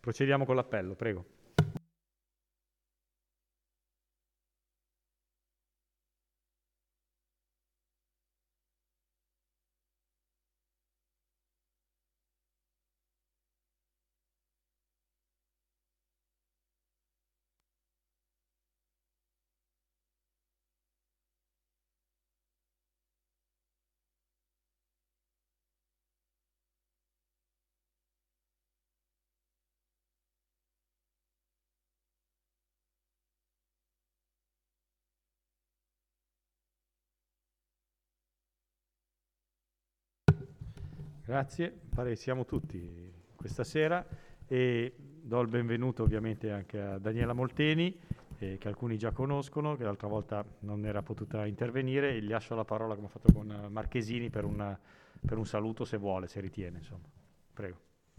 Procediamo con l'appello, prego. Grazie, pare siamo tutti questa sera e do il benvenuto ovviamente anche a Daniela Molteni, che alcuni già conoscono, che l'altra volta non era potuta intervenire, e gli lascio la parola come ho fatto con Marchesini per un saluto se vuole, se ritiene, insomma. Prego.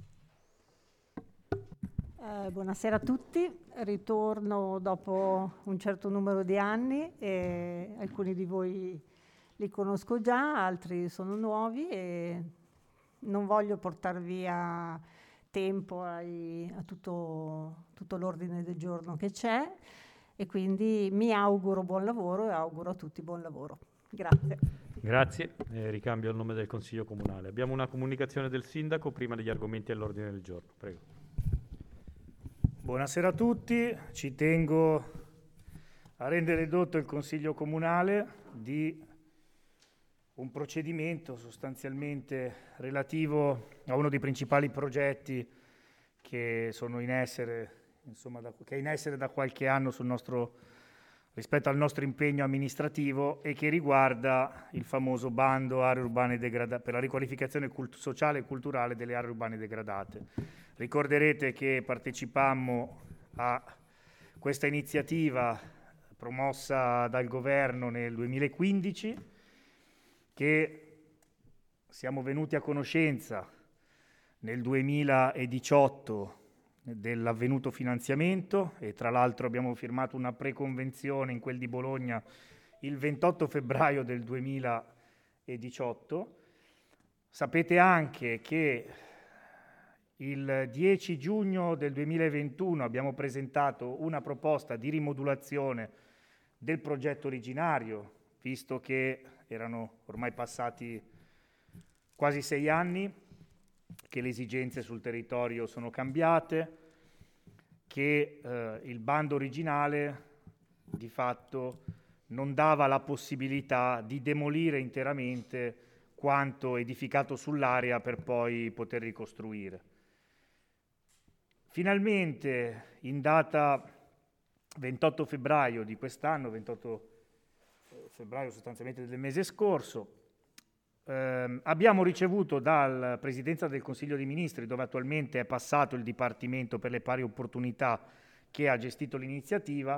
Buonasera a tutti, ritorno dopo un certo numero di anni e alcuni di voi li conosco già, altri sono nuovi e non voglio portar via tempo a tutto l'ordine del giorno che c'è e quindi mi auguro buon lavoro e auguro a tutti buon lavoro. Grazie. Grazie, ricambio il nome del Consiglio Comunale. Abbiamo una comunicazione del Sindaco prima degli argomenti all'ordine del giorno. Prego. Buonasera a tutti, ci tengo a rendere edotto il Consiglio Comunale di un procedimento sostanzialmente relativo a uno dei principali progetti che sono in essere, che è in essere da qualche anno rispetto al nostro impegno amministrativo e che riguarda il famoso bando aree urbane per la riqualificazione sociale e culturale delle aree urbane degradate. Ricorderete che partecipammo a questa iniziativa promossa dal governo nel 2015, che siamo venuti a conoscenza nel 2018 dell'avvenuto finanziamento e tra l'altro abbiamo firmato una preconvenzione in quel di Bologna il 28 febbraio del 2018. Sapete anche che il 10 giugno del 2021 abbiamo presentato una proposta di rimodulazione del progetto originario, visto che erano ormai passati quasi 6 anni, che le esigenze sul territorio sono cambiate, che il bando originale di fatto non dava la possibilità di demolire interamente quanto edificato sull'area per poi poter ricostruire. Finalmente, in data 28 febbraio di quest'anno, 28 febbraio sostanzialmente del mese scorso, abbiamo ricevuto dalla Presidenza del Consiglio dei Ministri, dove attualmente è passato il Dipartimento per le Pari Opportunità che ha gestito l'iniziativa,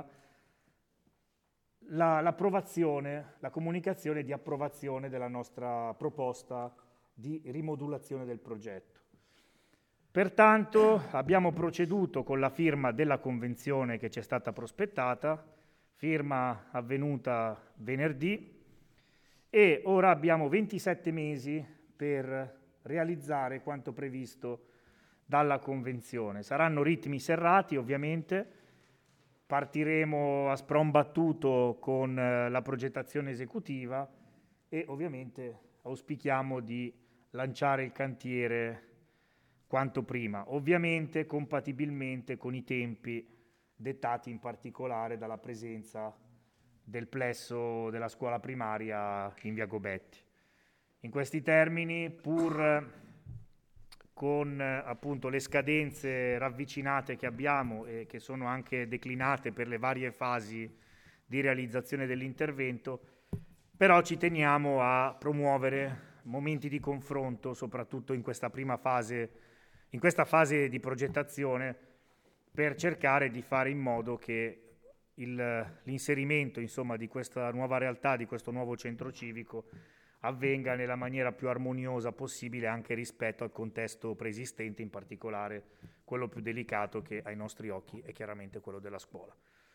la comunicazione di approvazione della nostra proposta di rimodulazione del progetto. Pertanto abbiamo proceduto con la firma della convenzione che ci è stata prospettata, firma avvenuta venerdì, e ora abbiamo 27 mesi per realizzare quanto previsto dalla convenzione. Saranno ritmi serrati, ovviamente. Partiremo a spron battuto con la progettazione esecutiva e ovviamente auspichiamo di lanciare il cantiere quanto prima, ovviamente compatibilmente con i tempi dettati in particolare dalla presenza del plesso della scuola primaria in via Gobetti. In questi termini, pur con appunto le scadenze ravvicinate che abbiamo e che sono anche declinate per le varie fasi di realizzazione dell'intervento, però ci teniamo a promuovere momenti di confronto, soprattutto in questa prima fase, in questa fase di progettazione, per cercare di fare in modo che l'inserimento di questa nuova realtà, di questo nuovo centro civico, avvenga nella maniera più armoniosa possibile anche rispetto al contesto preesistente, in particolare quello più delicato che ai nostri occhi è chiaramente quello della scuola.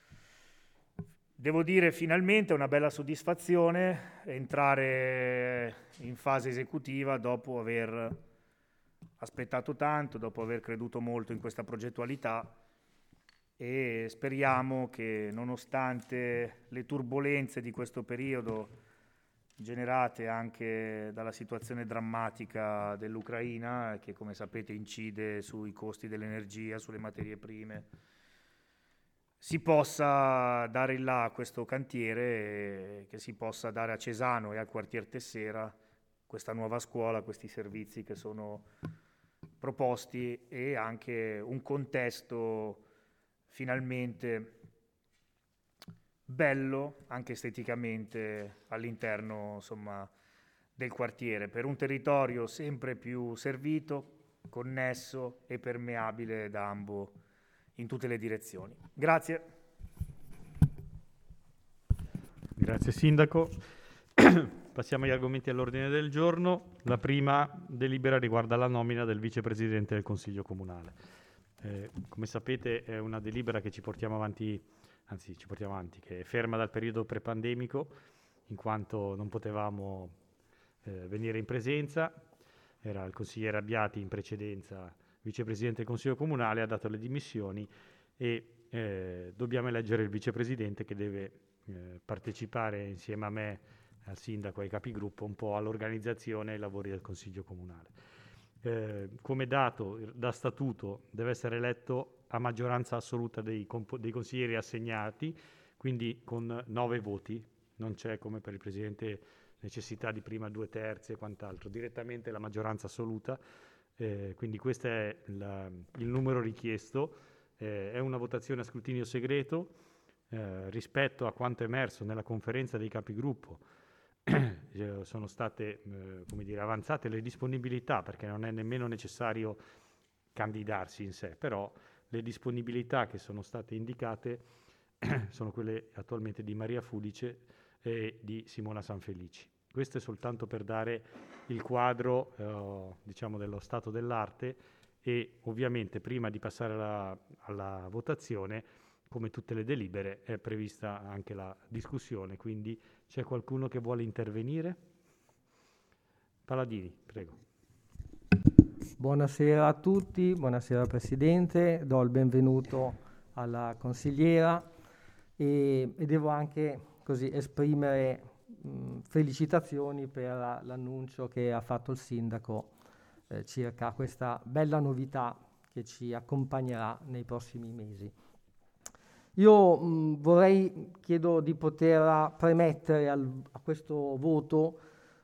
Devo dire finalmente è una bella soddisfazione entrare in fase esecutiva dopo aver aspettato tanto, dopo aver creduto molto in questa progettualità, e speriamo che, nonostante le turbolenze di questo periodo generate anche dalla situazione drammatica dell'Ucraina, che come sapete incide sui costi dell'energia, sulle materie prime, si possa dare in là a questo cantiere e che si possa dare a Cesano e al quartier Tessera questa nuova scuola, questi servizi che sono proposti e anche un contesto finalmente bello, anche esteticamente, all'interno, insomma, del quartiere, per un territorio sempre più servito, connesso e permeabile da ambo in tutte le direzioni. Grazie. Grazie Sindaco. Passiamo agli argomenti all'ordine del giorno. La prima delibera riguarda la nomina del vicepresidente del Consiglio Comunale. Come sapete è una delibera che ci portiamo avanti, che è ferma dal periodo prepandemico, in quanto non potevamo venire in presenza. Era il consigliere Abbiati in precedenza vicepresidente del Consiglio Comunale, ha dato le dimissioni e dobbiamo eleggere il vicepresidente che deve partecipare insieme a me, al sindaco e ai capigruppo un po' all'organizzazione e ai lavori del Consiglio Comunale. Come dato da statuto deve essere eletto a maggioranza assoluta dei consiglieri assegnati, quindi con 9 voti, non c'è come per il Presidente necessità di prima 2/3 e quant'altro, direttamente la maggioranza assoluta, quindi questo è il numero richiesto, è una votazione a scrutinio segreto, rispetto a quanto emerso nella conferenza dei capigruppo. Sono state avanzate le disponibilità, perché non è nemmeno necessario candidarsi in sé, però le disponibilità che sono state indicate sono quelle attualmente di Maria Fudice e di Simona Sanfelici. Questo è soltanto per dare il quadro dello stato dell'arte e ovviamente prima di passare alla votazione, come tutte le delibere, è prevista anche la discussione, quindi c'è qualcuno che vuole intervenire? Paladini, prego. Buonasera a tutti, buonasera Presidente, do il benvenuto alla consigliera e devo anche così esprimere felicitazioni per l'annuncio che ha fatto il Sindaco circa questa bella novità che ci accompagnerà nei prossimi mesi. Io chiedo di poter premettere a questo voto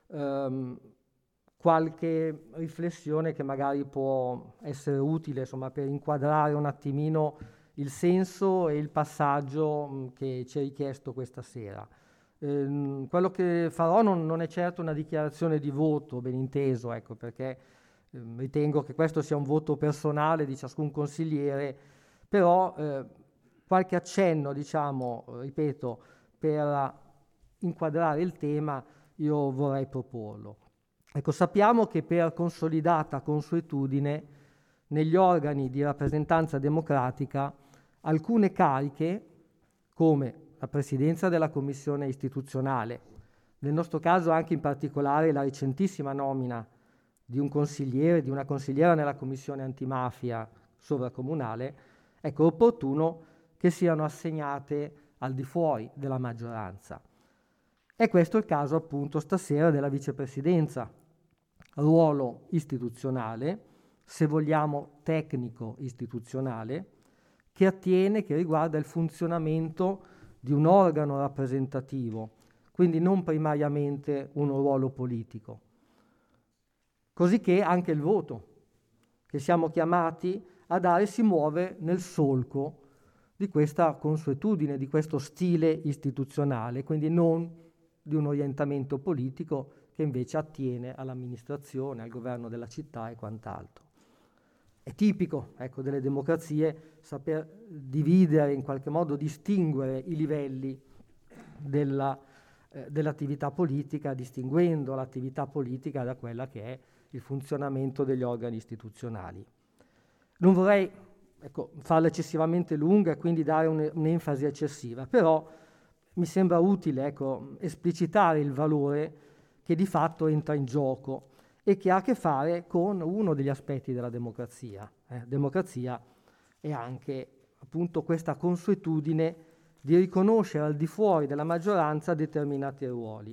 qualche riflessione che magari può essere utile, insomma, per inquadrare un attimino il senso e il passaggio che ci è richiesto questa sera. Quello che farò non è certo una dichiarazione di voto, ben inteso, ecco, perché ritengo che questo sia un voto personale di ciascun consigliere, però qualche accenno, ripeto, per inquadrare il tema, io vorrei proporlo. Ecco, sappiamo che per consolidata consuetudine negli organi di rappresentanza democratica alcune cariche, come la presidenza della commissione istituzionale, nel nostro caso anche in particolare la recentissima nomina di un consigliere, di una consigliera nella commissione antimafia sovracomunale, ecco, è opportuno che siano assegnate al di fuori della maggioranza. E questo è il caso appunto stasera della vicepresidenza, ruolo istituzionale, se vogliamo tecnico istituzionale, che riguarda il funzionamento di un organo rappresentativo, quindi non primariamente un ruolo politico. Così che anche il voto che siamo chiamati a dare si muove nel solco di questa consuetudine, di questo stile istituzionale, quindi non di un orientamento politico che invece attiene all'amministrazione, al governo della città e quant'altro. È tipico, ecco, delle democrazie saper dividere, in qualche modo distinguere i livelli dell'attività politica, distinguendo l'attività politica da quella che è il funzionamento degli organi istituzionali. Non vorrei farla eccessivamente lunga e quindi dare un'enfasi eccessiva, però mi sembra utile esplicitare il valore che di fatto entra in gioco e che ha a che fare con uno degli aspetti della democrazia. Democrazia è anche appunto questa consuetudine di riconoscere al di fuori della maggioranza determinati ruoli.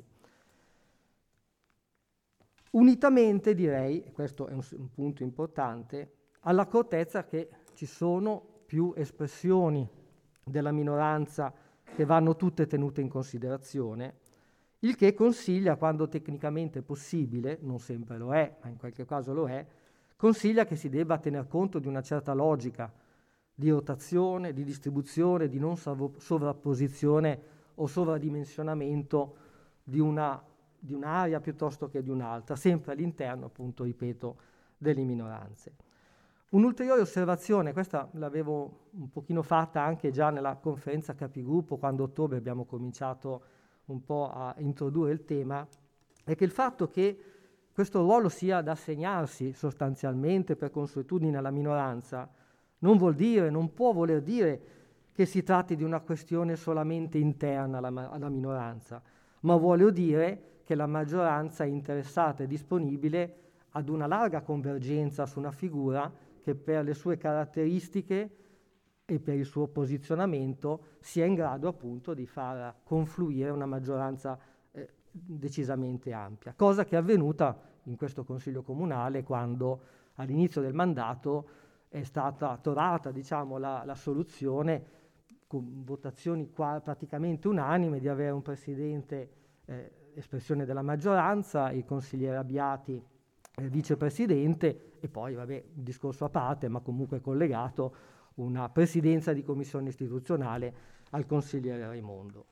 Unitamente, direi, e questo è un punto importante, all'accortezza che ci sono più espressioni della minoranza che vanno tutte tenute in considerazione, il che consiglia, quando tecnicamente possibile, non sempre lo è, ma in qualche caso lo è, consiglia che si debba tener conto di una certa logica di rotazione, di distribuzione, di non sovrapposizione o sovradimensionamento di un'area piuttosto che di un'altra, sempre all'interno, appunto, ripeto, delle minoranze. Un'ulteriore osservazione, questa l'avevo un pochino fatta anche già nella conferenza capigruppo, quando a ottobre abbiamo cominciato un po' a introdurre il tema, è che il fatto che questo ruolo sia da assegnarsi sostanzialmente per consuetudine alla minoranza non può voler dire che si tratti di una questione solamente interna alla minoranza, ma vuole dire che la maggioranza è interessata e disponibile ad una larga convergenza su una figura che per le sue caratteristiche e per il suo posizionamento sia in grado appunto di far confluire una maggioranza decisamente ampia, cosa che è avvenuta in questo Consiglio Comunale quando all'inizio del mandato è stata trovata, diciamo, la soluzione con votazioni praticamente unanime di avere un presidente espressione della maggioranza, il consigliere Abbiati vicepresidente e poi, vabbè, un discorso a parte ma comunque collegato, una presidenza di commissione istituzionale al consigliere Raimondo.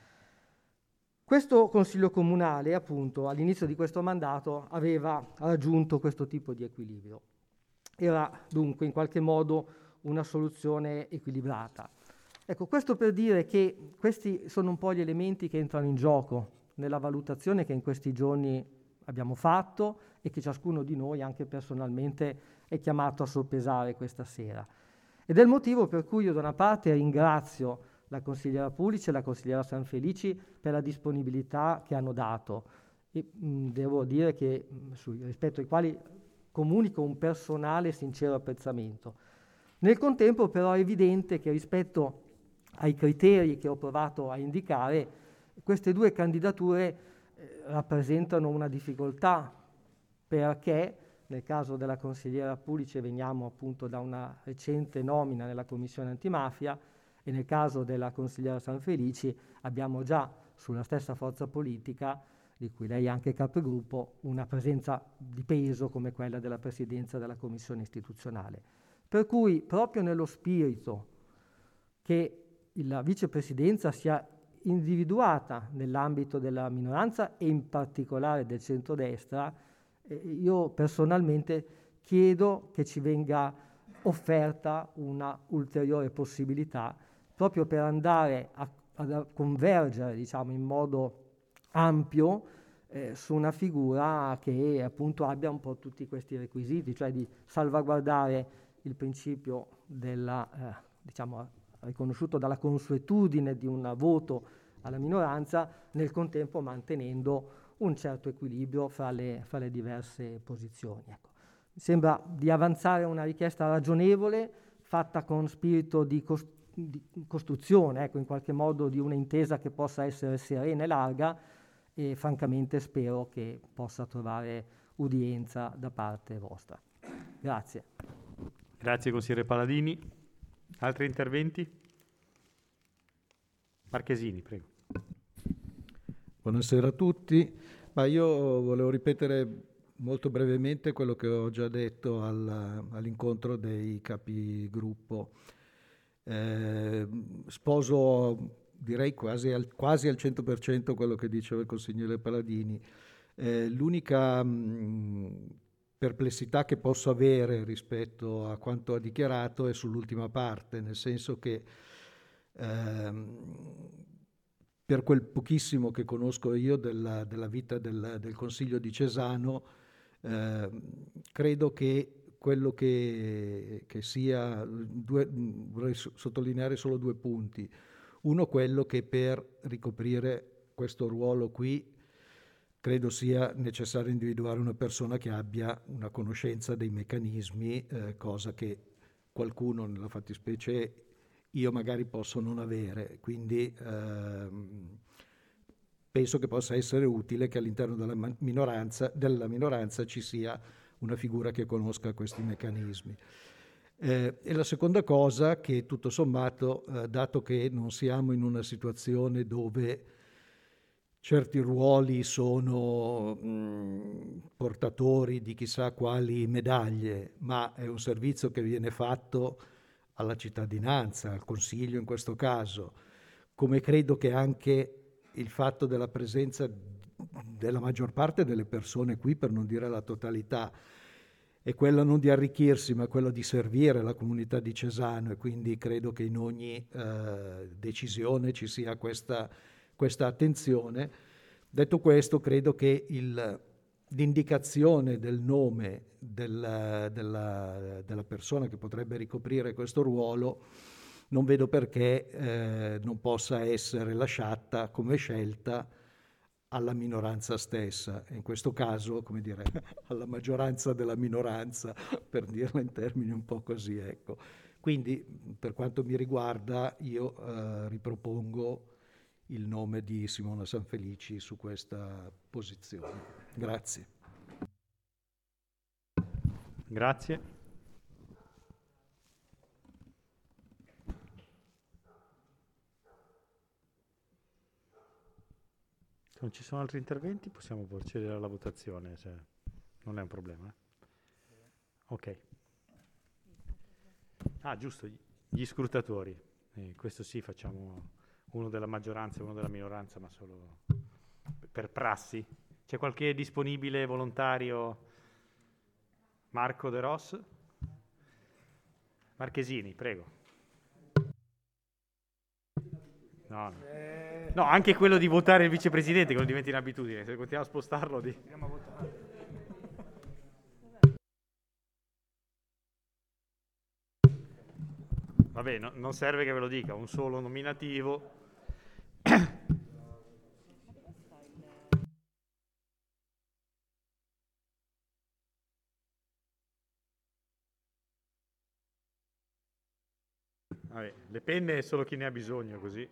Questo Consiglio Comunale, appunto, all'inizio di questo mandato aveva raggiunto questo tipo di equilibrio. Era dunque in qualche modo una soluzione equilibrata. Ecco, questo per dire che questi sono un po' gli elementi che entrano in gioco nella valutazione che in questi giorni abbiamo fatto e che ciascuno di noi anche personalmente è chiamato a soppesare questa sera. Ed è il motivo per cui io da una parte ringrazio la consigliera Pulice e la consigliera Sanfelici per la disponibilità che hanno dato e devo dire che rispetto ai quali comunico un personale e sincero apprezzamento. Nel contempo però è evidente che rispetto ai criteri che ho provato a indicare, queste due candidature rappresentano una difficoltà, perché nel caso della consigliera Pulice veniamo appunto da una recente nomina nella commissione antimafia e nel caso della consigliera Sanfelici abbiamo già sulla stessa forza politica, di cui lei è anche capogruppo, una presenza di peso come quella della presidenza della commissione istituzionale. Per cui proprio nello spirito che la vicepresidenza sia individuata nell'ambito della minoranza e in particolare del centrodestra, io personalmente chiedo che ci venga offerta una ulteriore possibilità proprio per andare a convergere, diciamo, in modo ampio su una figura che appunto abbia un po' tutti questi requisiti, cioè di salvaguardare il principio della, diciamo, riconosciuto dalla consuetudine di un voto alla minoranza, nel contempo mantenendo un certo equilibrio fra le diverse posizioni. Ecco. Mi sembra di avanzare una richiesta ragionevole, fatta con spirito di costruzione, ecco, in qualche modo di un'intesa che possa essere serena e larga, e francamente spero che possa trovare udienza da parte vostra. Grazie. Grazie consigliere Paladini. Altri interventi? Marchesini, prego. Buonasera a tutti. Ma io volevo ripetere molto brevemente quello che ho già detto all'incontro dei capigruppo. Sposo, direi quasi al 100% quello che diceva il consigliere Paladini. L'unica perplessità che posso avere rispetto a quanto ha dichiarato è sull'ultima parte, nel senso che per quel pochissimo che conosco io della vita del Consiglio di Cesano, credo che quello che sia, vorrei sottolineare solo due punti. Uno, quello che per ricoprire questo ruolo qui credo sia necessario individuare una persona che abbia una conoscenza dei meccanismi, cosa che qualcuno, nella fattispecie io, magari posso non avere. Quindi penso che possa essere utile che all'interno della minoranza ci sia una figura che conosca questi meccanismi. E la seconda cosa, che tutto sommato, dato che non siamo in una situazione dove certi ruoli sono portatori di chissà quali medaglie, ma è un servizio che viene fatto alla cittadinanza, al Consiglio in questo caso, come credo che anche il fatto della presenza della maggior parte delle persone qui, per non dire la totalità, è quella non di arricchirsi, ma quella di servire la comunità di Cesano, e quindi credo che in ogni decisione ci sia questa attenzione. Detto questo, credo che l'indicazione del nome della persona che potrebbe ricoprire questo ruolo, non vedo perché non possa essere lasciata come scelta alla minoranza stessa, in questo caso, come dire, alla maggioranza della minoranza, per dirla in termini un po' così, ecco. Quindi, per quanto mi riguarda, io ripropongo il nome di Simona Sanfelici su questa posizione. Grazie. Grazie. Se non ci sono altri interventi, possiamo procedere alla votazione, se non è un problema. Ok. Ah, giusto, gli scrutatori. Questo sì, facciamo uno della maggioranza e uno della minoranza, ma solo per prassi. C'è qualche disponibile volontario? Marco De Ros? Marchesini, prego. No, anche quello di votare il vicepresidente, che non diventi un'abitudine. Se continuiamo a spostarlo... Andiamo a votare. Vabbè, non serve che ve lo dica, un solo nominativo. Vabbè, le penne è solo chi ne ha bisogno, così.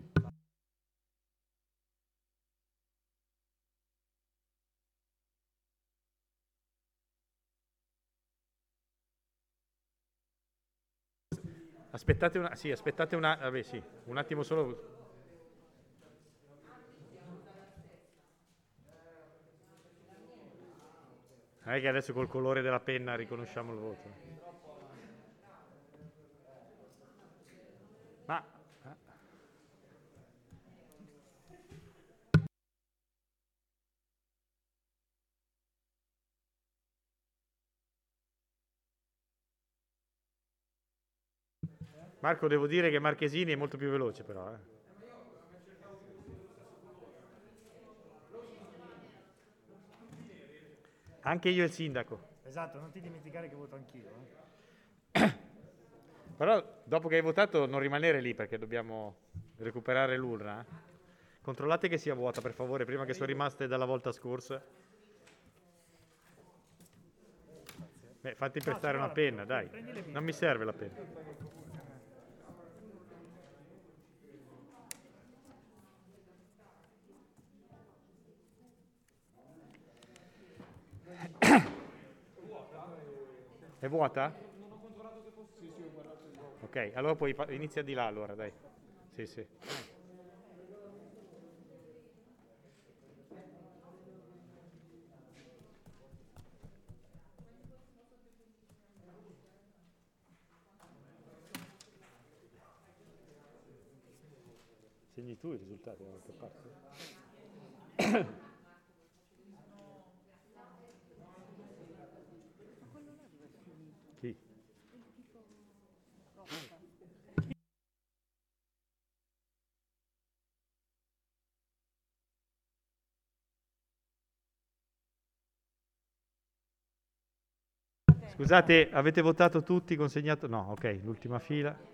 Aspettate vabbè, sì, un attimo solo. Non è che adesso col colore della penna riconosciamo il voto. Ma Marco, devo dire che Marchesini è molto più veloce, però. Anche io e il sindaco. Esatto, non ti dimenticare che voto anch'io. Però dopo che hai votato non rimanere lì, perché dobbiamo recuperare l'urna. Controllate che sia vuota, per favore, prima che sono rimaste dalla volta scorsa. Beh, fatti prestare una penna, dai. Non mi serve la penna. È vuota? Non ho controllato che fosse. Sì, ho guardato. Ok, allora poi inizia di là allora, dai. Sì, sì. Segni tu i risultati da qualche parte? Chi? Scusate, avete votato tutti, consegnato? No, ok, l'ultima fila.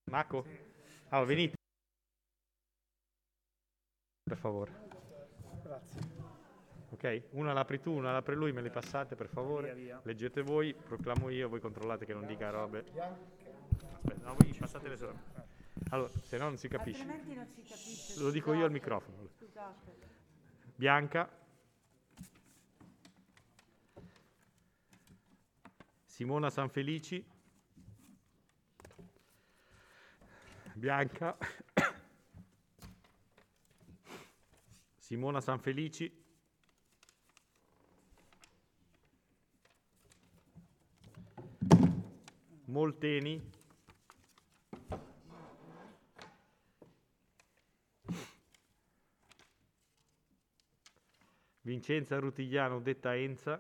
Marco? Ah, venite. Per favore. Grazie. Ok, una l'apri tu, una l'apre lui, me le passate per favore. Via. Leggete voi, proclamo io, voi controllate che non dica robe. Aspetta, no, voi passatele solo. Allora, se no non si capisce. Altrimenti non si capisce. Lo dico io al microfono. Scusate. Bianca. Simona Sanfelici. Bianca. Simona Sanfelici. Molteni. Vincenza Rutigliano, detta Enza.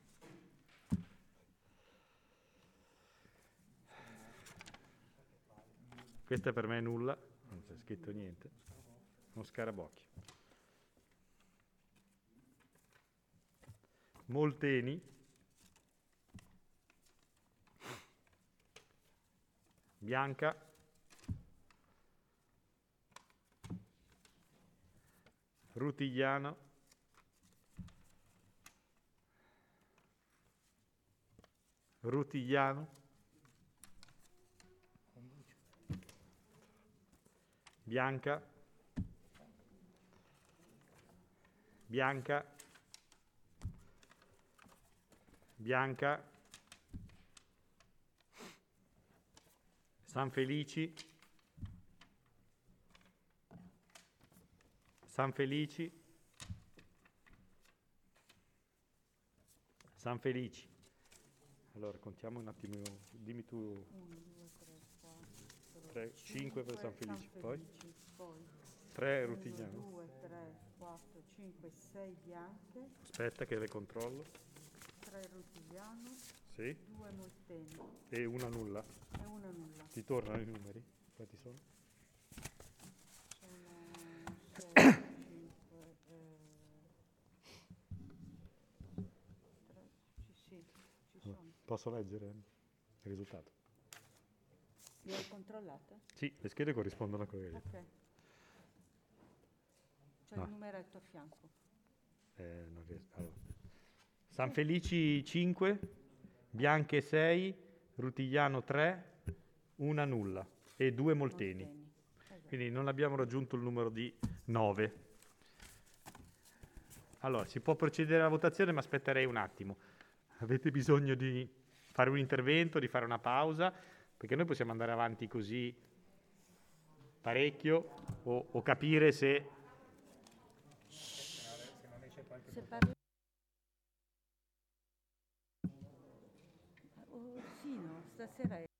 Questa per me è nulla, non c'è scritto niente. Uno scarabocchio. Molteni. Bianca. Rutigliano. Rutigliano. Bianca. Bianca. Bianca. Sanfelici. Sanfelici. Sanfelici. Allora, contiamo un attimo, dimmi tu. 1, 2, 3, 4, 5 per Sanfelici, poi poi 3 1, Rutigliano. 2, 3, 4, 5, 6 bianche, Aspetta che le controllo. 3 Rutigliano, Sì. 2 Molteni E una nulla. e una nulla. Ti tornano i numeri? Quanti sono? Sono 6, 5, 3, sì, ci sono. Posso leggere il risultato? Le hai controllate? Sì, le schede corrispondono a quelle. Ok. C'è No. il numeretto a fianco. Non riesco. Allora. Sanfelici 5, Bianche 6, Rutigliano 3, una nulla e 2 Molteni. Esatto. Quindi non abbiamo raggiunto il numero di 9. Allora, si può procedere alla votazione, ma aspetterei un attimo. Avete bisogno di fare un intervento, di fare una pausa? Perché noi possiamo andare avanti così parecchio o capire se... Se parli... Oh, sì, no, stasera è...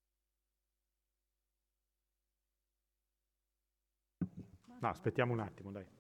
No, aspettiamo un attimo, dai.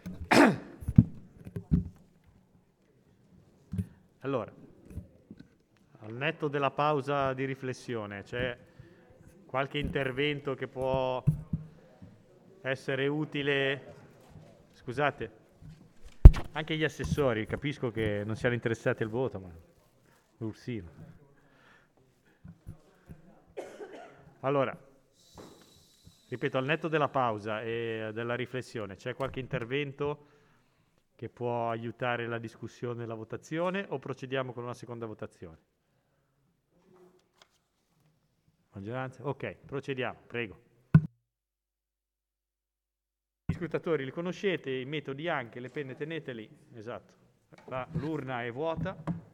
Allora, al netto della pausa di riflessione, c'è qualche intervento che può essere utile? Scusate, anche gli assessori, capisco che non siano interessati al voto, ma l'Ursino. Allora, ripeto, al netto della pausa e della riflessione, c'è qualche intervento che può aiutare la discussione e la votazione o procediamo con una seconda votazione? Maggioranza? Ok, procediamo, prego. Gli scrutatori li conoscete, i metodi anche, le penne teneteli, esatto. L'urna è vuota.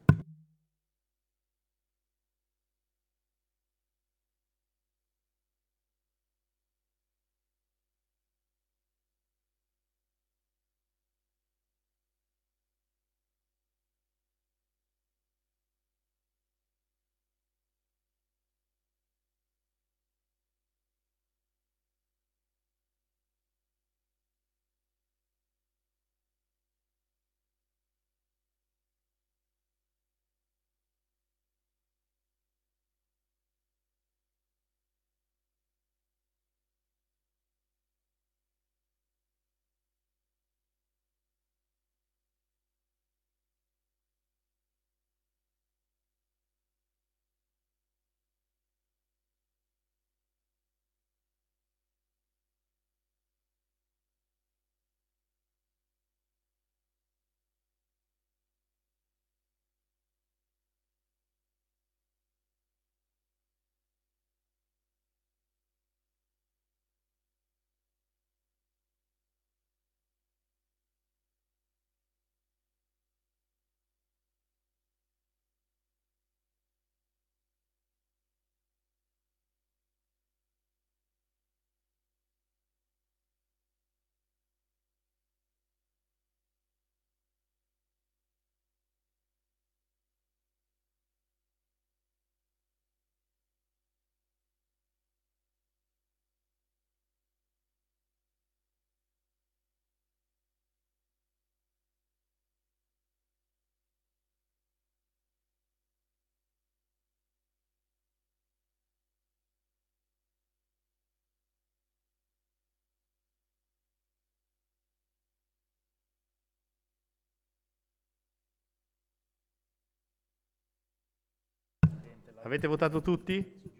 Avete votato tutti?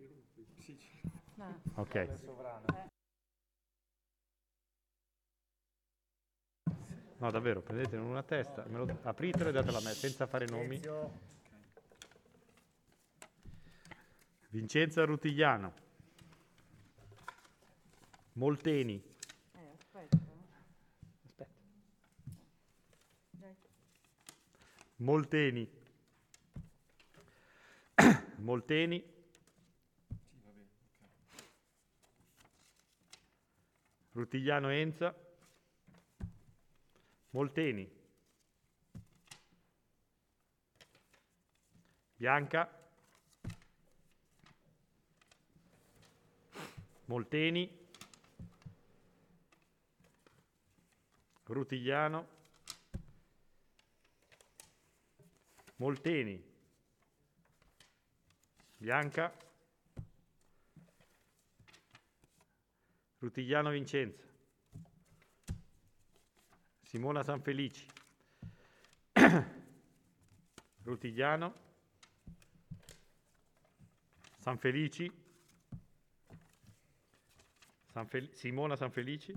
Ok. No, davvero, prendetene una a testa, apritelo e datela a me, senza fare nomi. Vincenzo Rutigliano. Molteni. Aspetta. Molteni. Molteni. Rutigliano Enza. Molteni. Bianca. Molteni. Rutigliano. Molteni. Bianca. Rutigliano Vincenzo. Simona Sanfelici. Rutigliano. Sanfelici. Simona Sanfelici.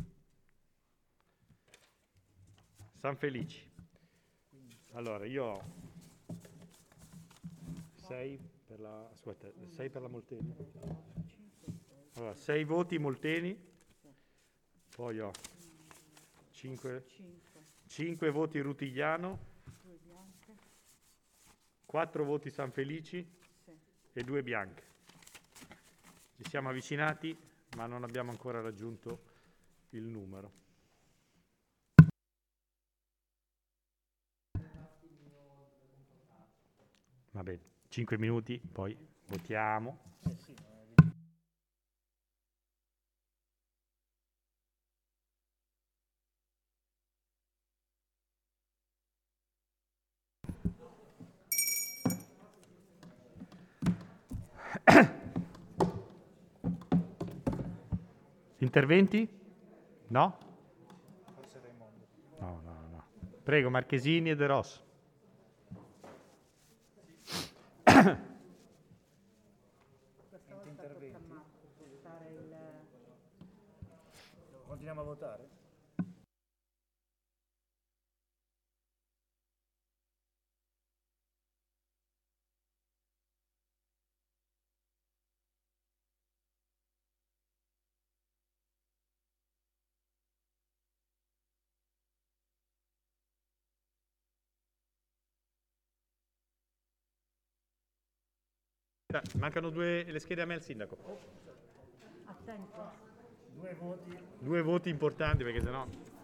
Sanfelici. Allora, io ho 6 per la... Aspetta, 6 per la Molteni. Allora, 6 voti Molteni. Poi ho 5 voti Rutigliano. 4 voti Sanfelici e 2 bianche. Ci siamo avvicinati, ma non abbiamo ancora raggiunto il numero. Va bene, 5 minuti, poi votiamo. Interventi? No? No. Prego, Marchesini e De Rosso. Continuiamo a votare? Mancano le schede a me al sindaco. Attento. Due voti importanti perché sennò...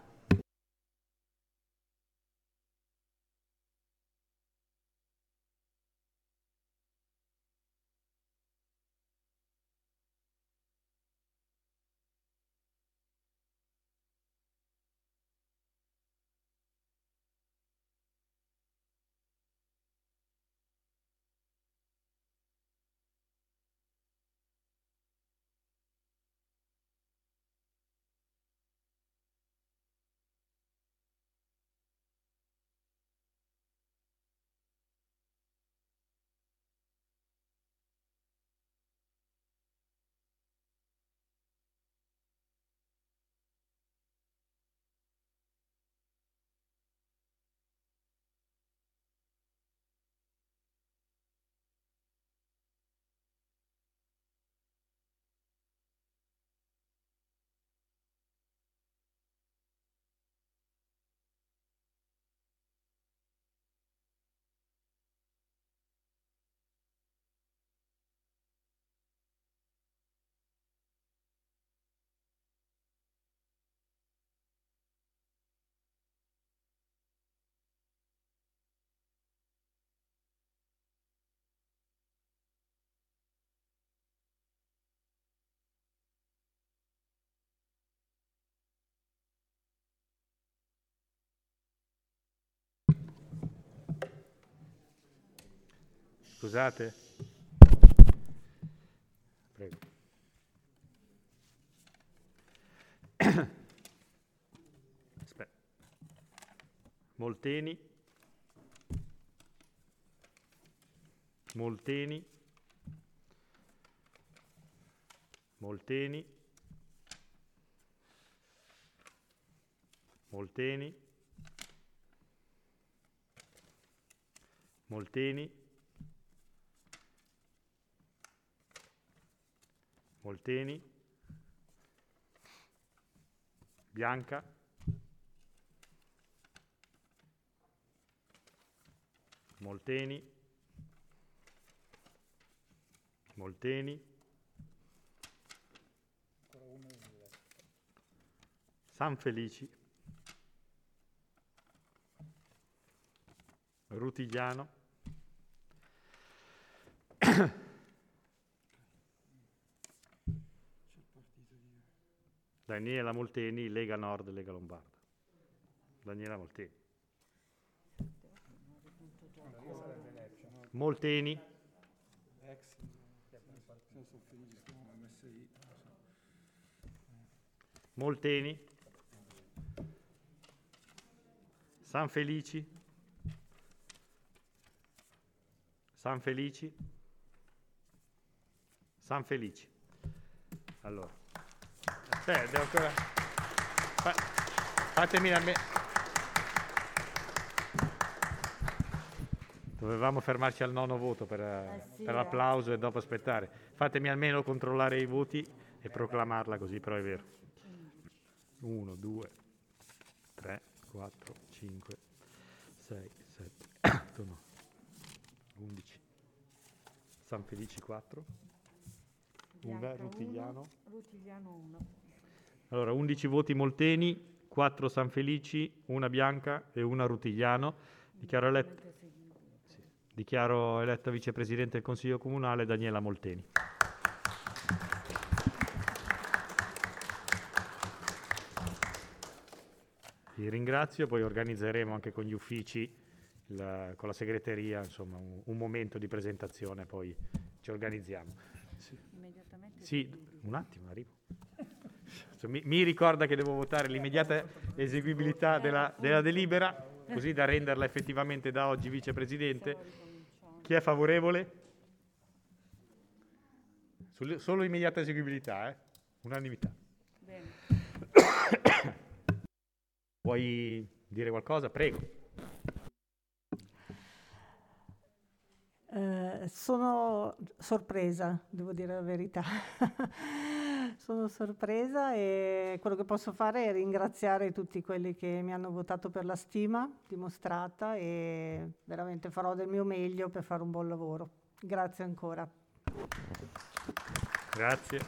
Scusate. Prego. Aspetta. Molteni. Molteni. Molteni. Molteni. Molteni. Molteni. Bianca. Molteni. Molteni. Sanfelici. Rutigliano. Daniela Molteni, Lega Nord, Lega Lombarda. Daniela Molteni. Molteni. Molteni. Sanfelici. Sanfelici. Sanfelici. Allora. Devo ancora... Fatemi a me... Dovevamo fermarci al nono voto per l'applauso e dopo aspettare. Fatemi almeno controllare i voti e proclamarla così, però è vero. 1, 2, 3, 4, 5, 6, 7, 8, 9, 11. Sanfelici 4. Rutigliano. Rutigliano 1. Allora, 11 voti Molteni, 4 Sanfelici, 1 Bianca e 1 Rutigliano. Dichiaro eletta vicepresidente del Consiglio Comunale Daniela Molteni. Vi ringrazio, poi organizzeremo anche con gli uffici, con la segreteria, insomma, un momento di presentazione, poi ci organizziamo. Sì, sì, un attimo, arrivo. Mi ricorda che devo votare l'immediata eseguibilità della delibera, così da renderla effettivamente da oggi vicepresidente. Chi è favorevole? Solo immediata eseguibilità, unanimità. Bene. Vuoi dire qualcosa? Prego. Sono sorpresa, devo dire la verità. Sono sorpresa e quello che posso fare è ringraziare tutti quelli che mi hanno votato per la stima dimostrata e veramente farò del mio meglio per fare un buon lavoro. Grazie ancora. Grazie.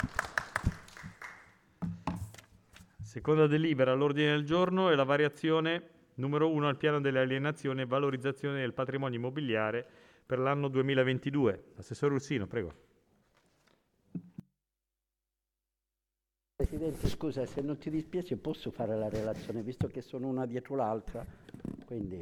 Seconda delibera, l'ordine del giorno e la variazione numero 1 al piano delle alienazioni e valorizzazione del patrimonio immobiliare per l'anno 2022. Assessore Ursino, prego. Presidente, scusa, se non ti dispiace posso fare la relazione, visto che sono una dietro l'altra, quindi...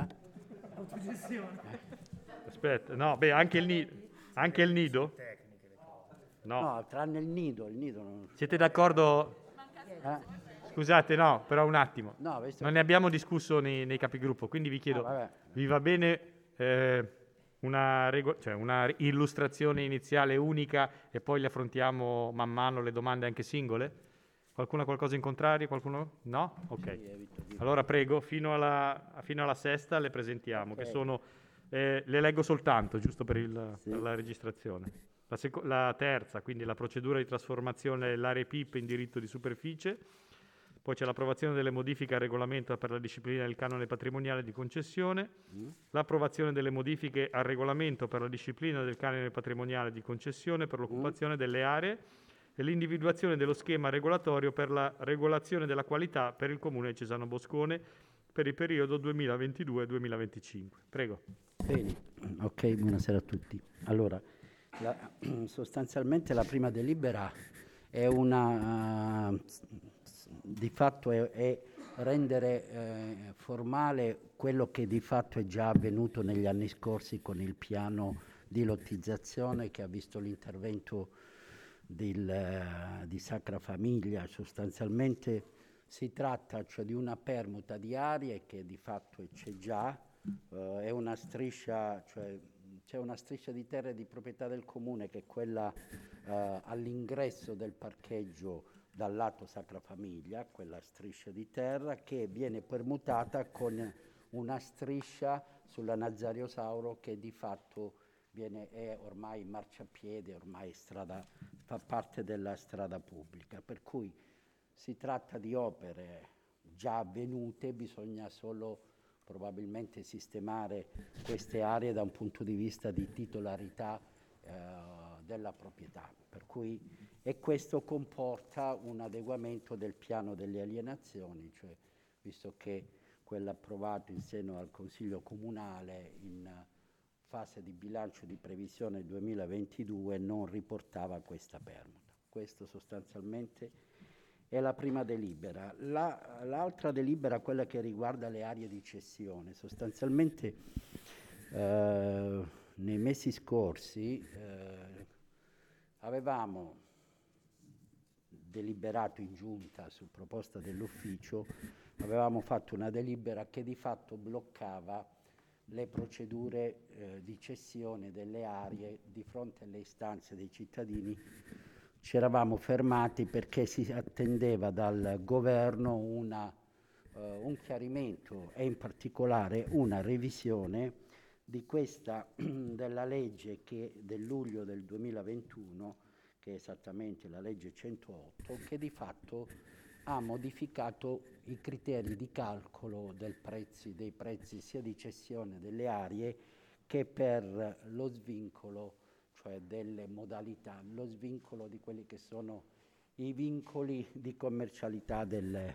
Aspetta, no, beh, anche il nido? No. No, tranne il nido non... Siete d'accordo? Scusate, no, però un attimo. No, visto Non ne abbiamo discusso nei capigruppo, quindi vi chiedo, vi va bene una illustrazione iniziale unica e poi le affrontiamo man mano le domande anche singole? Qualcuno ha qualcosa in contrario? Qualcuno? No? Ok. Allora prego, fino alla sesta le presentiamo, okay. Che sono, le leggo soltanto, giusto per la registrazione. La terza, quindi la procedura di trasformazione dell'area PIP in diritto di superficie. Poi c'è l'approvazione delle modifiche al regolamento per la disciplina del canone patrimoniale di concessione, l'approvazione delle modifiche al regolamento per la disciplina del canone patrimoniale di concessione per l'occupazione delle aree e l'individuazione dello schema regolatorio per la regolazione della qualità per il comune di Cesano Boscone per il periodo 2022-2025. Prego. Bene, ok, buonasera a tutti. Allora, sostanzialmente la prima delibera è una... di fatto è rendere formale quello che di fatto è già avvenuto negli anni scorsi con il piano di lottizzazione che ha visto l'intervento di Sacra Famiglia. Sostanzialmente si tratta cioè di una permuta di aree che di fatto c'è già, è una striscia, cioè c'è una striscia di terra di proprietà del comune che è quella all'ingresso del parcheggio dal lato Sacra Famiglia, quella striscia di terra che viene permutata con una striscia sulla Nazario Sauro che di fatto è ormai marciapiede, ormai fa parte della strada pubblica, per cui si tratta di opere già avvenute, bisogna solo probabilmente sistemare queste aree da un punto di vista di titolarità della proprietà, per cui e questo comporta un adeguamento del piano delle alienazioni, cioè visto che quello approvato in seno al Consiglio Comunale in fase di bilancio di previsione 2022 non riportava questa permuta. Questo sostanzialmente è la prima delibera. L'altra delibera, quella che riguarda le aree di cessione, sostanzialmente nei mesi scorsi avevamo deliberato in giunta su proposta dell'ufficio, avevamo fatto una delibera che di fatto bloccava le procedure di cessione delle aree di fronte alle istanze dei cittadini. Ci eravamo fermati perché si attendeva dal governo un chiarimento e in particolare una revisione di della legge del luglio del 2021, che è esattamente la legge 108, che di fatto ha modificato i criteri di calcolo dei prezzi sia di cessione delle aree che per lo svincolo, cioè delle modalità, lo svincolo di quelli che sono i vincoli di commercialità delle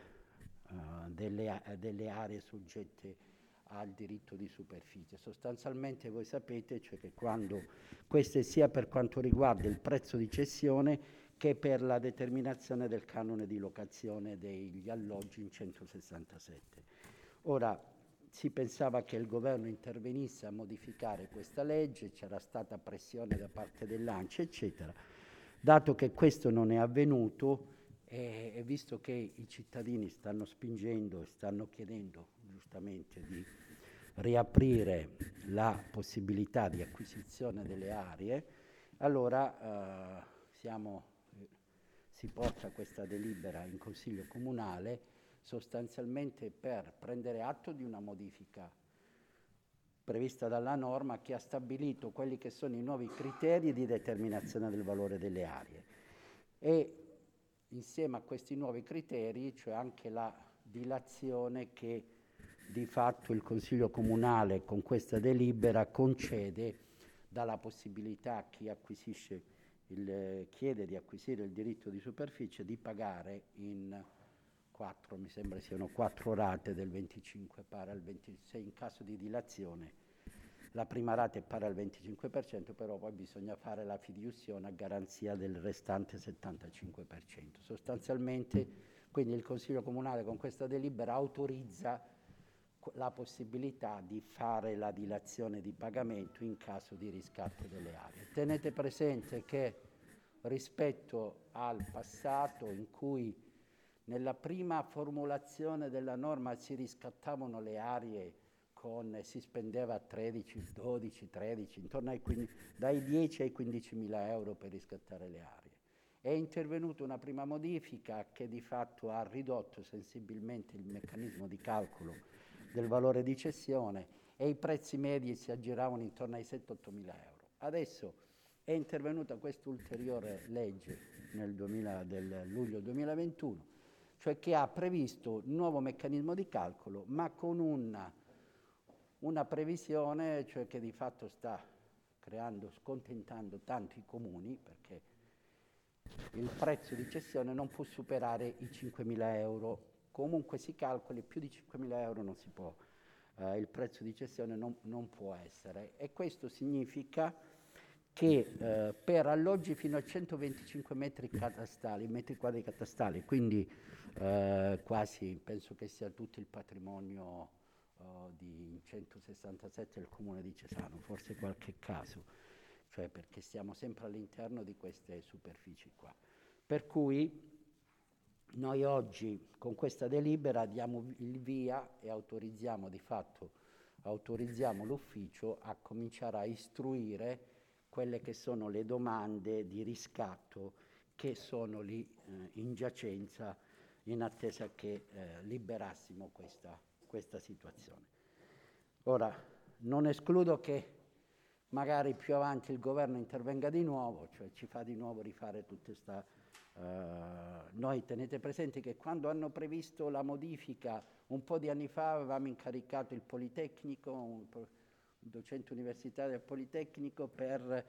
aree soggette al diritto di superficie. Sostanzialmente voi sapete cioè che questo sia per quanto riguarda il prezzo di cessione che per la determinazione del canone di locazione degli alloggi in 167. Ora, si pensava che il governo intervenisse a modificare questa legge, c'era stata pressione da parte dell'ANCI, eccetera. Dato che questo non è avvenuto, e visto che i cittadini stanno spingendo e stanno chiedendo giustamente di riaprire la possibilità di acquisizione delle aree, allora si porta questa delibera in Consiglio Comunale sostanzialmente per prendere atto di una modifica prevista dalla norma che ha stabilito quelli che sono i nuovi criteri di determinazione del valore delle aree e insieme a questi nuovi criteri, cioè anche la dilazione che di fatto il Consiglio Comunale con questa delibera concede, dalla possibilità a chi chiede di acquisire il diritto di superficie di pagare in 4, mi sembra siano 4 rate del 25 pari al 26 in caso di dilazione. La prima rata è pari al 25%, però poi bisogna fare la fiduzione a garanzia del restante 75%. Sostanzialmente, quindi il Consiglio Comunale con questa delibera autorizza la possibilità di fare la dilazione di pagamento in caso di riscatto delle aree. Tenete presente che rispetto al passato in cui nella prima formulazione della norma si riscattavano le aree si spendeva 13, 12, 13, intorno ai 15, dai 10 ai 15.000 euro per riscattare le aree. È intervenuta una prima modifica che di fatto ha ridotto sensibilmente il meccanismo di calcolo del valore di cessione e i prezzi medi si aggiravano intorno ai 7-8 mila euro. Adesso è intervenuta questa ulteriore legge del luglio 2021, cioè che ha previsto un nuovo meccanismo di calcolo, ma con una previsione, cioè che di fatto sta scontentando tanti comuni, perché il prezzo di cessione non può superare i 5.000 euro. Comunque si calcoli, più di 5.000 euro non si può, il prezzo di cessione non può essere. E questo significa che per alloggi fino a 125 metri quadri catastali, quindi quasi penso che sia tutto il patrimonio di 167 del comune di Cesano, forse qualche caso, cioè perché siamo sempre all'interno di queste superfici qua. Per cui noi oggi con questa delibera diamo il via e autorizziamo l'ufficio a cominciare a istruire quelle che sono le domande di riscatto che sono lì in giacenza in attesa che liberassimo questa situazione. Ora, non escludo che magari più avanti il governo intervenga di nuovo, cioè ci fa di nuovo rifare tutta questa... Noi tenete presente che quando hanno previsto la modifica, un po' di anni fa avevamo incaricato il Politecnico, un docente universitario del Politecnico, per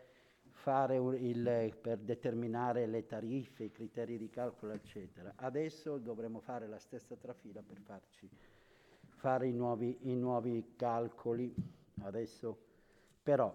determinare le tariffe, i criteri di calcolo, eccetera. Adesso dovremo fare la stessa trafila per fare i nuovi calcoli. Adesso, però,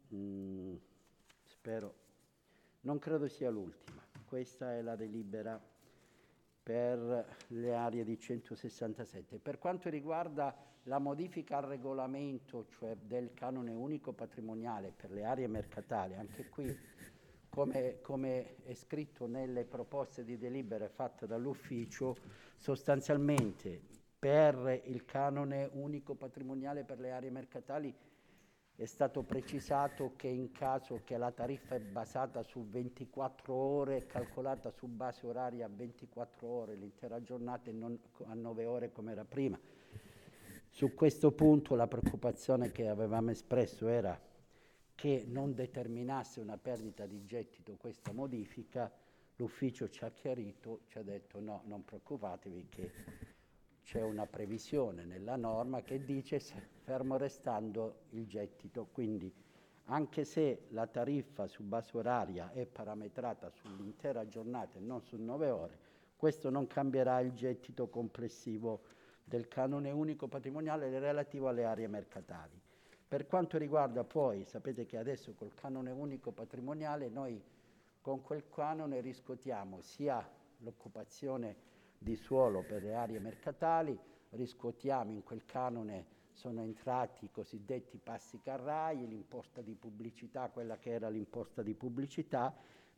spero, non credo sia l'ultima. Questa è la delibera per le aree di 167. Per quanto riguarda la modifica al regolamento, cioè del canone unico patrimoniale per le aree mercatali, anche qui, come è scritto nelle proposte di delibera fatte dall'ufficio, sostanzialmente per il canone unico patrimoniale per le aree mercatali è stato precisato che in caso che la tariffa è basata su 24 ore, calcolata su base oraria a 24 ore l'intera giornata e non a 9 ore come era prima. Su questo punto la preoccupazione che avevamo espresso era che non determinasse una perdita di gettito questa modifica. L'ufficio ci ha chiarito, ci ha detto no, non preoccupatevi che c'è una previsione nella norma che dice fermo restando il gettito, quindi anche se la tariffa su base oraria è parametrata sull'intera giornata e non su 9 ore, questo non cambierà il gettito complessivo del canone unico patrimoniale relativo alle aree mercatali. Per quanto riguarda poi, sapete che adesso col canone unico patrimoniale noi con quel canone riscuotiamo sia l'occupazione di suolo per le aree mercatali, riscuotiamo in quel canone sono entrati i cosiddetti passi carrai, l'imposta di pubblicità, quella che era l'imposta di pubblicità,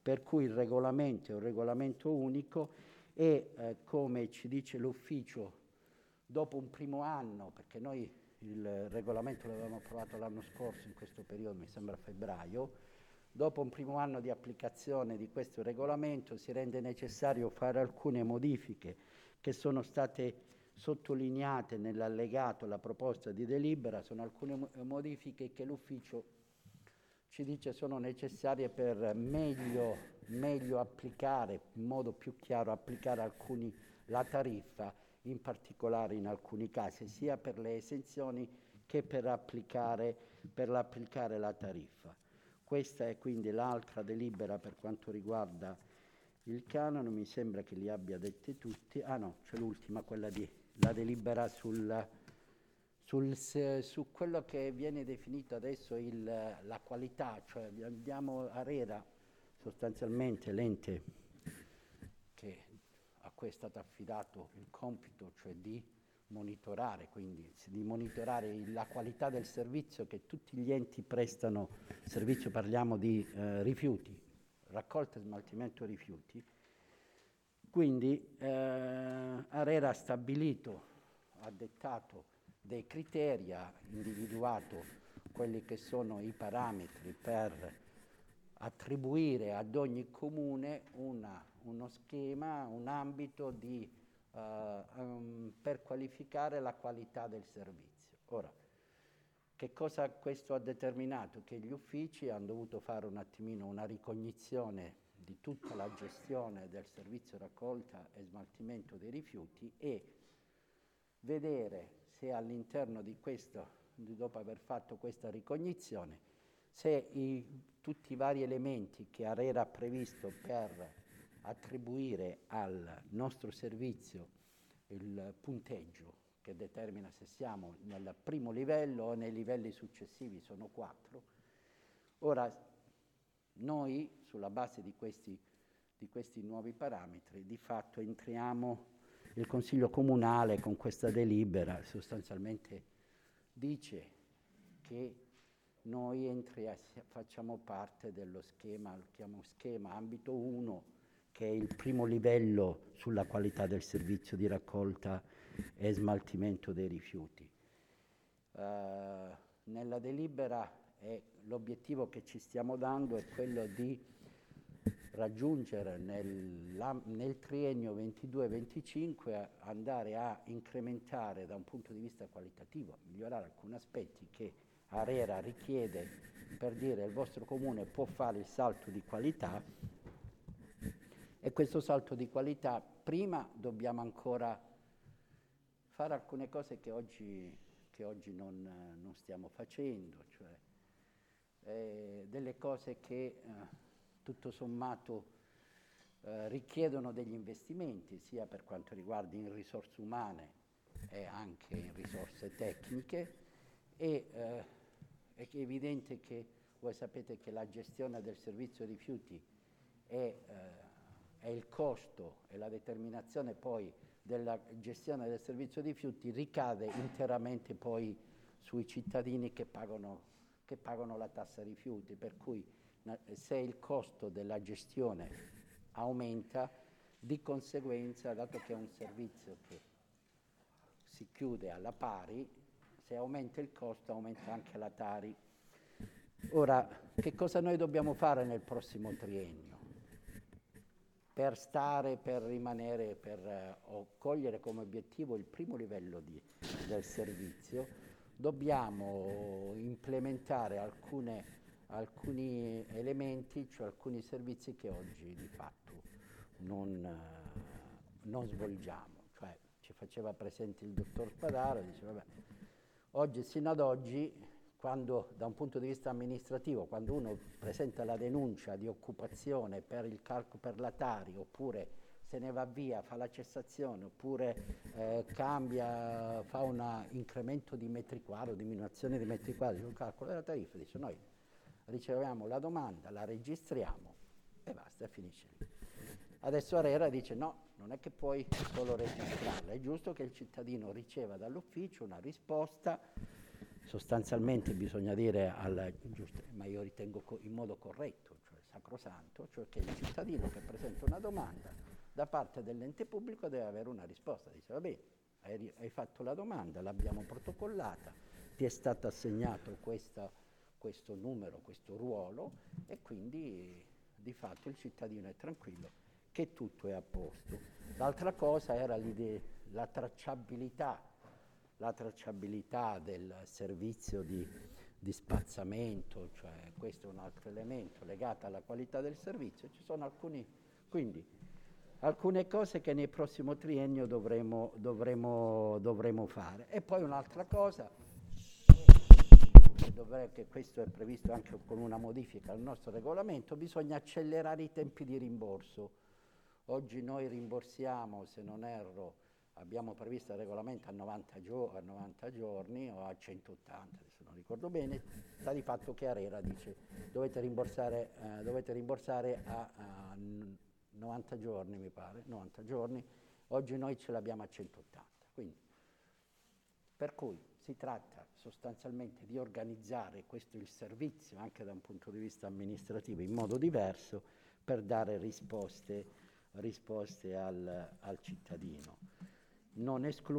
per cui il regolamento è un regolamento unico e come ci dice l'ufficio, dopo un primo anno, perché noi il regolamento l'avevamo approvato l'anno scorso in questo periodo, mi sembra febbraio, dopo un primo anno di applicazione di questo regolamento si rende necessario fare alcune modifiche che sono state sottolineate nell'allegato alla proposta di delibera. Sono alcune modifiche che l'ufficio ci dice sono necessarie per meglio applicare, in modo più chiaro applicare la tariffa, in particolare in alcuni casi, sia per le esenzioni che per l'applicare la tariffa. Questa è quindi l'altra delibera per quanto riguarda il canone, mi sembra che li abbia detti tutti. Ah no, c'è l'ultima, quella di la delibera su quello che viene definito adesso la qualità, cioè andiamo a ARERA, sostanzialmente l'ente a cui è stato affidato il compito, cioè di monitorare, la qualità del servizio che tutti gli enti prestano servizio, parliamo di rifiuti, raccolta e smaltimento rifiuti. Quindi ARERA ha stabilito, ha dettato dei criteri, ha individuato quelli che sono i parametri per attribuire ad ogni comune uno schema, un ambito per qualificare la qualità del servizio. Ora, che cosa questo ha determinato? Che gli uffici hanno dovuto fare un attimino una ricognizione di tutta la gestione del servizio raccolta e smaltimento dei rifiuti e vedere se all'interno di questo, dopo aver fatto questa ricognizione, se tutti i vari elementi che ARERA ha previsto per attribuire al nostro servizio il punteggio che determina se siamo nel primo livello o nei livelli successivi, sono 4. Ora, noi, sulla base di questi nuovi parametri, di fatto entriamo, il Consiglio Comunale con questa delibera sostanzialmente dice che noi facciamo parte dello schema, lo chiamo schema ambito 1, che è il primo livello sulla qualità del servizio di raccolta e smaltimento dei rifiuti. Nella delibera l'obiettivo che ci stiamo dando è quello di raggiungere nel triennio 22-25 andare a incrementare da un punto di vista qualitativo, migliorare alcuni aspetti che ARERA richiede per dire il vostro comune può fare il salto di qualità, e questo salto di qualità prima dobbiamo ancora fare alcune cose che oggi non stiamo facendo, cioè delle cose che tutto sommato richiedono degli investimenti, sia per quanto riguarda in risorse umane e anche in risorse tecniche, e è evidente che voi sapete che la gestione del servizio rifiuti è il costo e la determinazione poi della gestione del servizio rifiuti ricade interamente poi sui cittadini che pagano la tassa rifiuti, per cui se il costo della gestione aumenta, di conseguenza, dato che è un servizio che si chiude alla pari, se aumenta il costo aumenta anche la Tari. Ora, che cosa noi dobbiamo fare nel prossimo triennio? Per rimanere, per cogliere come obiettivo il primo livello del servizio, dobbiamo implementare alcuni elementi, cioè alcuni servizi che oggi di fatto non svolgiamo. Cioè, ci faceva presente il dottor Spadaro, diceva, vabbè, sino ad oggi, quando da un punto di vista amministrativo, quando uno presenta la denuncia di occupazione per il calcolo per la Tari, oppure se ne va via, fa la cessazione, oppure cambia, fa un incremento di metri quadri, diminuzione di metri quadri sul calcolo della tariffa, dice noi riceviamo la domanda, la registriamo e basta, finisce lì. Adesso ARERA dice no, non è che puoi solo registrarla, è giusto che il cittadino riceva dall'ufficio una risposta. Sostanzialmente bisogna dire ma io ritengo in modo corretto, cioè sacrosanto, cioè che il cittadino che presenta una domanda da parte dell'ente pubblico deve avere una risposta. Dice, va bene, hai fatto la domanda, l'abbiamo protocollata, ti è stato assegnato questo numero, questo ruolo, e quindi di fatto il cittadino è tranquillo che tutto è a posto. L'altra cosa era la tracciabilità del servizio di spazzamento, cioè questo è un altro elemento legato alla qualità del servizio. Ci sono alcune cose che nel prossimo triennio dovremo fare. E poi un'altra cosa, che questo è previsto anche con una modifica al nostro regolamento, bisogna accelerare i tempi di rimborso. Oggi noi rimborsiamo, se non erro, abbiamo previsto il regolamento a 90 giorni o a 180, adesso non ricordo bene. Sta di fatto che ARERA dice dovete rimborsare a 90 giorni, mi pare, 90 giorni. Oggi noi ce l'abbiamo a 180. Quindi, per cui si tratta sostanzialmente di organizzare il servizio anche da un punto di vista amministrativo in modo diverso per dare risposte al cittadino. Non escludo